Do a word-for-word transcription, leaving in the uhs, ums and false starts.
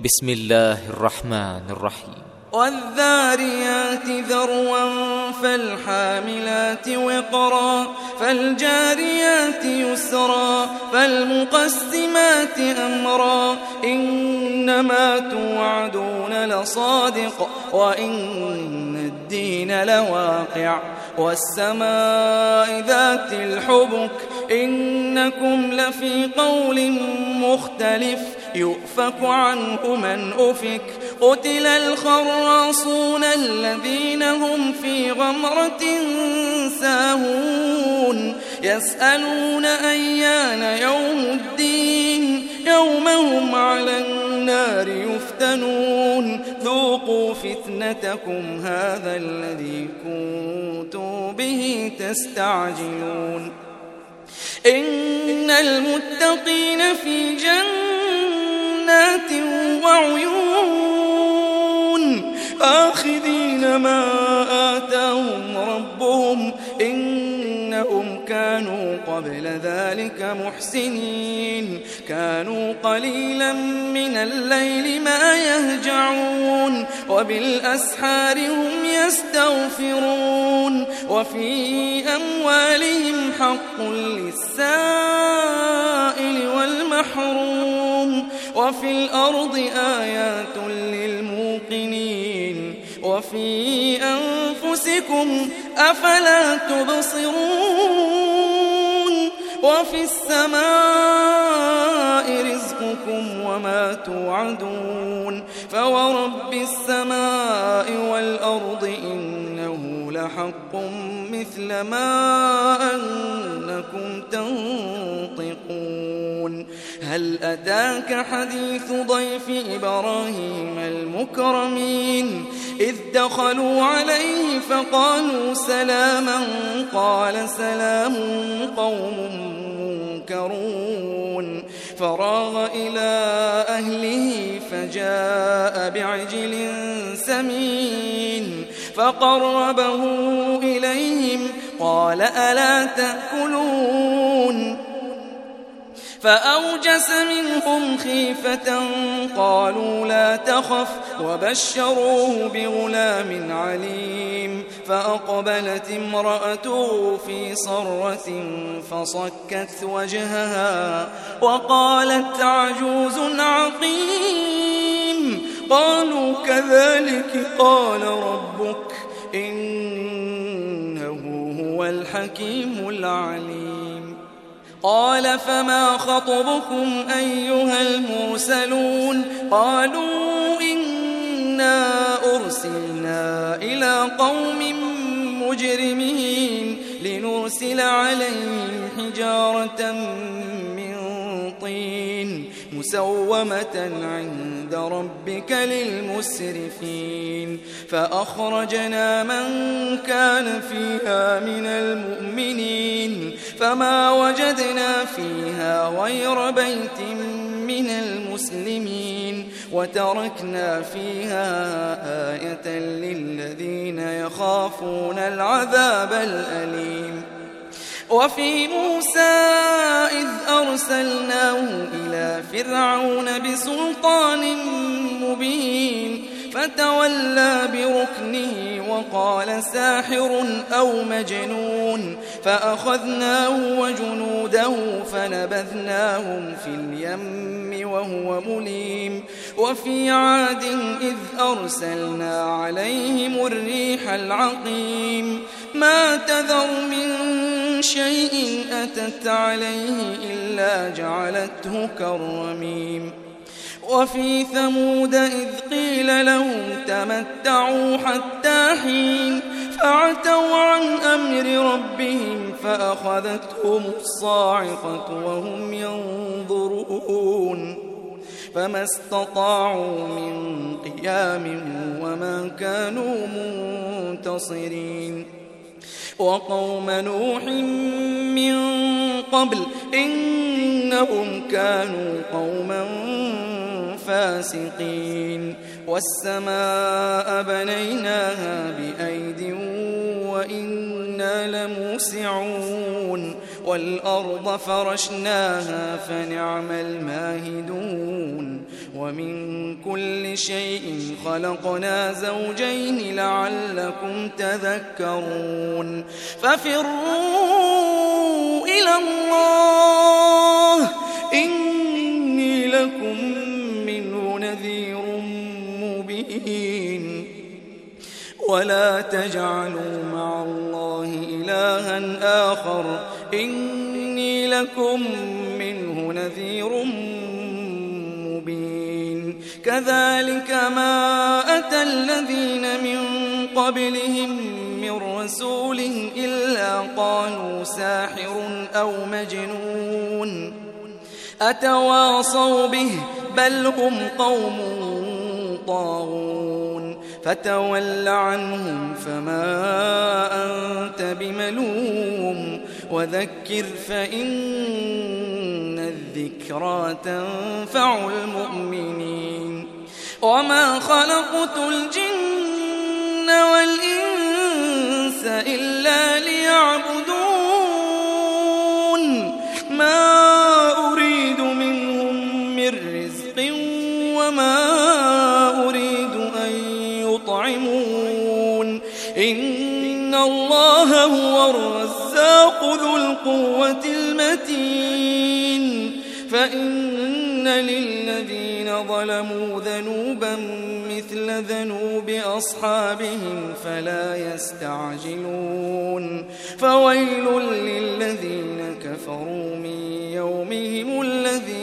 بسم الله الرحمن الرحيم والذاريات ذروا فالحاملات وقرا فالجاريات يسرا فالمقسمات أمرا إنما توعدون لصادق وإن الدين لواقع والسماء ذات الحبك إنكم لفي قول مختلف يؤفك عنه من أفك قتل الخراصون الذين هم في غمرة ساهون يسألون أيان يوم الدين يوم هم على النار يفتنون ذوقوا فتنتكم هذا الذي كنتم به تستعجلون إن المتقين في جنات وعيون آخذين ما آتاهم ربهم إنهم كانوا قبل ذلك محسنين كانوا قليلا من الليل ما يهجعون وبالأسحار هم يستغفرون وفي أموالهم حق للسائل والمحروم وفي الأرض آيات للموقنين وفي أنفسكم أفلا تبصرون وفي السماء رزقكم وما توعدون فورب السماء والأرض إنه لحق مثل ما أنكم تنطقون هل أتاك حديث ضيف إبراهيم المكرمين إذ دخلوا عليه فقالوا سلاما قال سلام قوم منكرون فراغ إلى أهله فجاء بعجل سمين فقربه إليهم قال ألا تأكلون فأوجس منهم خيفة قالوا لا تخف وبشروه بغلام عليم فأقبلت امرأته في صرة فصكت وجهها وقالت عجوز عقيم قالوا كذلك قال ربك إنه هو الحكيم العليم قال فما خطبكم أيها المرسلون قالوا إنا أرسلنا إلى قوم مجرمين لنرسل عليهم حجارة من طين مسومة عند ربك للمسرفين فأخرجنا من كان فيها من المؤمنين فما وجدنا فيها غير بيت من المسلمين وتركنا فيها آية للذين يخافون العذاب الأليم وفي موسى إذ أرسلناه إلى فرعون بسلطان مبين فتولى بركنه وقال ساحر أو مجنون فأخذناه وجنوده فنبذناهم في اليم وهو مليم وفي عاد إذ أرسلنا عليهم الريح العقيم ما تذر من شيء أتت عليه إلا جعلته كالرميم وفي ثمود إذ قيل لهم تمتعوا حتى حين فعتوا عن أمر ربهم فأخذتهم الصاعقة وهم ينظرون فما استطاعوا من قيام وما كانوا منتصرين وقوم نوح من قبل إنهم كانوا قوما فاسقين والسماء بنيناها بأيد وإنا لموسعون والأرض فرشناها فنعم الماهدون ومن كل شيء خلقنا زوجين لعلكم تذكرون ففروا إلى الله إني لكم منه نذير مبين ولا تجعلوا مع الله إلها آخر إني لكم منه نذير مبين كذلك ما أتى الذين من قبلهم من رسول إلا قالوا ساحر أو مجنون أتواصوا به بل هم قوم طاغون فتول عنهم فما أنت بملوم وذكر فإن الذكرى تنفع المؤمنين وما خلقت الجن والإنس إلا ليعبدون ما أريد منهم من رزق وما أريد أن يطعمون إن الله هو الرزاق ذو القوة المتين فإن للذين ظلموا ذنوبا مثل ذنوب أصحابهم فلا يستعجلون فويل للذين كفروا من يومهم الذي